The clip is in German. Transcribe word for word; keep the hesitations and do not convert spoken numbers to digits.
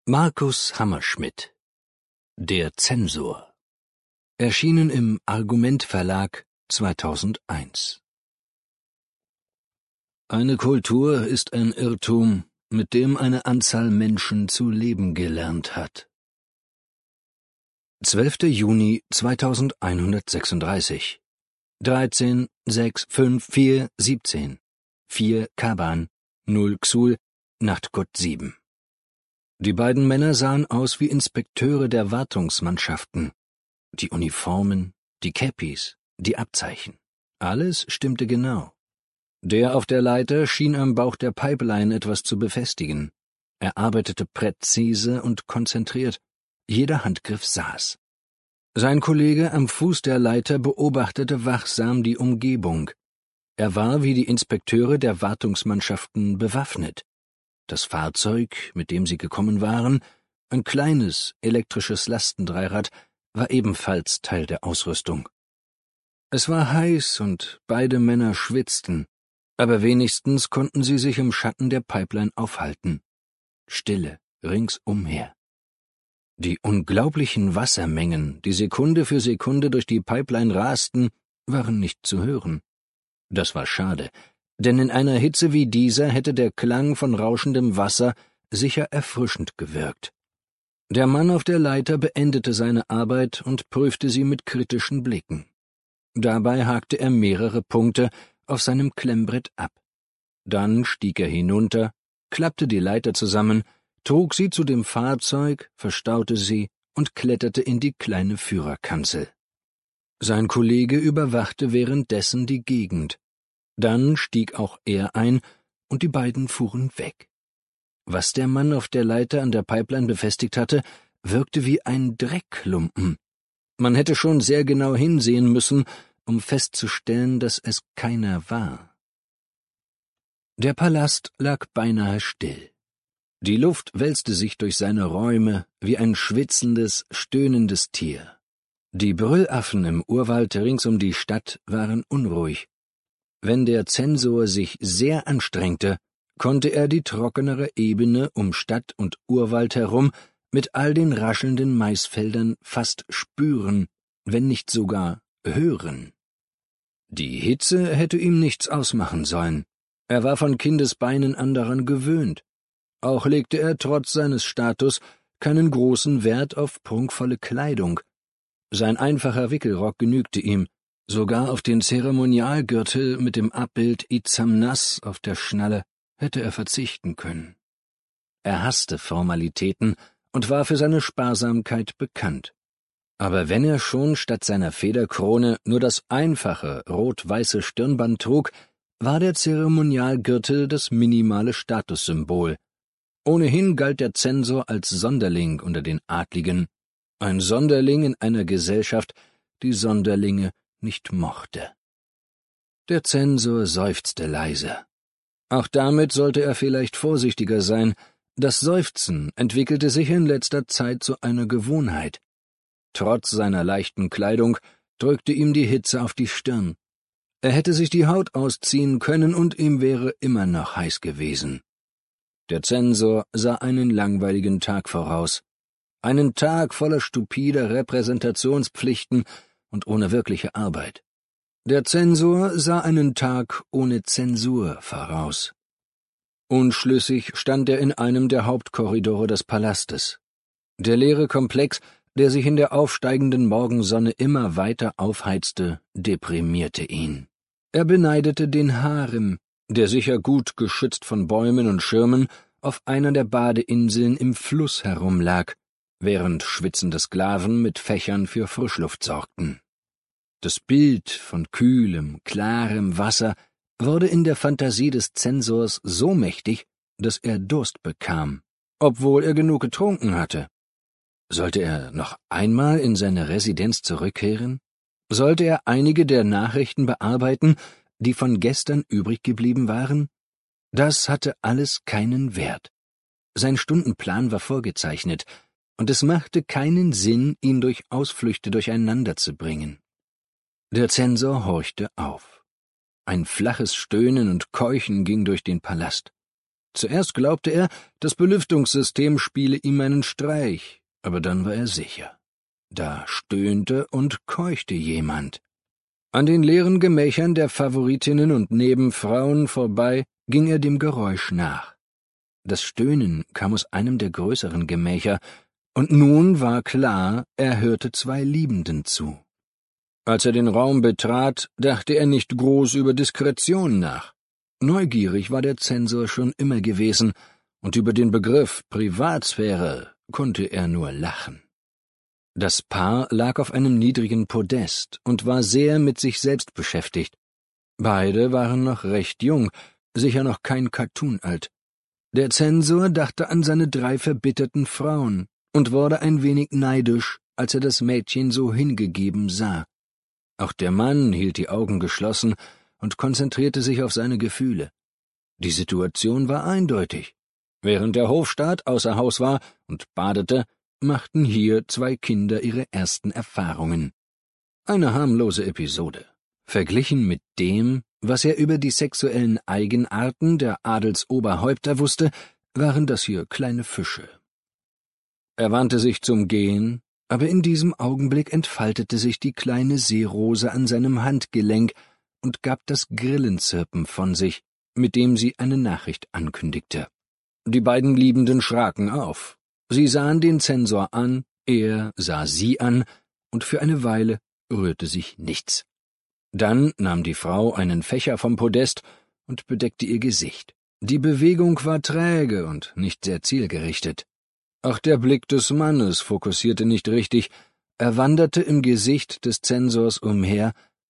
Markus Hammerschmidt. Der Zensor. Erschienen im Argument Verlag zweitausendeins. Eine Kultur ist ein Irrtum, mit dem eine Anzahl Menschen zu leben gelernt hat. zwölfter Juni zweitausendeinhundertsechsunddreißig. dreizehn sechs fünf vier siebzehn. vier Kaban, null Xul, Nachtgott sieben. Die beiden Männer sahen aus wie Inspekteure der Wartungsmannschaften. Die Uniformen, die Käppis, die Abzeichen. Alles stimmte genau. Der auf der Leiter schien am Bauch der Pipeline etwas zu befestigen. Er arbeitete präzise und konzentriert. Jeder Handgriff saß. Sein Kollege am Fuß der Leiter beobachtete wachsam die Umgebung. Er war wie die Inspekteure der Wartungsmannschaften bewaffnet. Das Fahrzeug, mit dem sie gekommen waren, ein kleines elektrisches Lastendreirad, war ebenfalls Teil der Ausrüstung. Es war heiß und beide Männer schwitzten, aber wenigstens konnten sie sich im Schatten der Pipeline aufhalten. Stille ringsumher. Die unglaublichen Wassermengen, die Sekunde für Sekunde durch die Pipeline rasten, waren nicht zu hören. Das war schade, denn in einer Hitze wie dieser hätte der Klang von rauschendem Wasser sicher erfrischend gewirkt. Der Mann auf der Leiter beendete seine Arbeit und prüfte sie mit kritischen Blicken. Dabei hakte er mehrere Punkte auf seinem Klemmbrett ab. Dann stieg er hinunter, klappte die Leiter zusammen, trug sie zu dem Fahrzeug, verstaute sie und kletterte in die kleine Führerkanzel. Sein Kollege überwachte währenddessen die Gegend. Dann stieg auch er ein, und die beiden fuhren weg. Was der Mann auf der Leiter an der Pipeline befestigt hatte, wirkte wie ein Dreckklumpen. Man hätte schon sehr genau hinsehen müssen, um festzustellen, dass es keiner war. Der Palast lag beinahe still. Die Luft wälzte sich durch seine Räume wie ein schwitzendes, stöhnendes Tier. Die Brüllaffen im Urwald rings um die Stadt waren unruhig. Wenn der Zensor sich sehr anstrengte, konnte er die trockenere Ebene um Stadt und Urwald herum mit all den raschelnden Maisfeldern fast spüren, wenn nicht sogar hören. Die Hitze hätte ihm nichts ausmachen sollen. Er war von Kindesbeinen an daran gewöhnt. Auch legte er trotz seines Status keinen großen Wert auf prunkvolle Kleidung. Sein einfacher Wickelrock genügte ihm. Sogar auf den Zeremonialgürtel mit dem Abbild Itzamnas auf der Schnalle hätte er verzichten können. Er hasste Formalitäten und war für seine Sparsamkeit bekannt. Aber wenn er schon statt seiner Federkrone nur das einfache rot-weiße Stirnband trug, war der Zeremonialgürtel das minimale Statussymbol. Ohnehin galt der Zensor als Sonderling unter den Adligen, ein Sonderling in einer Gesellschaft, die Sonderlinge nicht mochte. Der Zensor seufzte leise. Auch damit sollte er vielleicht vorsichtiger sein. Das Seufzen entwickelte sich in letzter Zeit zu einer Gewohnheit. Trotz seiner leichten Kleidung drückte ihm die Hitze auf die Stirn. Er hätte sich die Haut ausziehen können und ihm wäre immer noch heiß gewesen. Der Zensor sah einen langweiligen Tag voraus. Einen Tag voller stupider Repräsentationspflichten und ohne wirkliche Arbeit. Der Zensor sah einen Tag ohne Zensur voraus. Unschlüssig stand er in einem der Hauptkorridore des Palastes. Der leere Komplex, der sich in der aufsteigenden Morgensonne immer weiter aufheizte, deprimierte ihn. Er beneidete den Harem, der sicher gut geschützt von Bäumen und Schirmen auf einer der Badeinseln im Fluss herumlag, während schwitzende Sklaven mit Fächern für Frischluft sorgten. Das Bild von kühlem, klarem Wasser wurde in der Fantasie des Zensors so mächtig, dass er Durst bekam, obwohl er genug getrunken hatte. Sollte er noch einmal in seine Residenz zurückkehren? Sollte er einige der Nachrichten bearbeiten, die von gestern übrig geblieben waren? Das hatte alles keinen Wert. Sein Stundenplan war vorgezeichnet, und es machte keinen Sinn, ihn durch Ausflüchte durcheinander zu bringen. Der Zensor horchte auf. Ein flaches Stöhnen und Keuchen ging durch den Palast. Zuerst glaubte er, das Belüftungssystem spiele ihm einen Streich, aber dann war er sicher. Da stöhnte und keuchte jemand. An den leeren Gemächern der Favoritinnen und Nebenfrauen vorbei ging er dem Geräusch nach. Das Stöhnen kam aus einem der größeren Gemächer, und nun war klar, er hörte zwei Liebenden zu. Als er den Raum betrat, dachte er nicht groß über Diskretion nach. Neugierig war der Zensor schon immer gewesen, und über den Begriff Privatsphäre konnte er nur lachen. Das Paar lag auf einem niedrigen Podest und war sehr mit sich selbst beschäftigt. Beide waren noch recht jung, sicher noch kein Cartoon alt. Der Zensor dachte an seine drei verbitterten Frauen und wurde ein wenig neidisch, als er das Mädchen so hingegeben sah. Auch der Mann hielt die Augen geschlossen und konzentrierte sich auf seine Gefühle. Die Situation war eindeutig. Während der Hofstaat außer Haus war und badete, machten hier zwei Kinder ihre ersten Erfahrungen. Eine harmlose Episode. Verglichen mit dem, was er über die sexuellen Eigenarten der Adelsoberhäupter wusste, waren das hier kleine Fische. Er wandte sich zum Gehen, aber in diesem Augenblick entfaltete sich die kleine Seerose an seinem Handgelenk und gab das Grillenzirpen von sich, mit dem sie eine Nachricht ankündigte. Die beiden Liebenden schraken auf. Sie sahen den Zensor an, er sah sie an, und für eine Weile rührte sich nichts. Dann nahm die Frau einen Fächer vom Podest und bedeckte ihr Gesicht. Die Bewegung war träge und nicht sehr zielgerichtet. Auch der Blick des Mannes fokussierte nicht richtig, er wanderte im Gesicht des Zensors umher,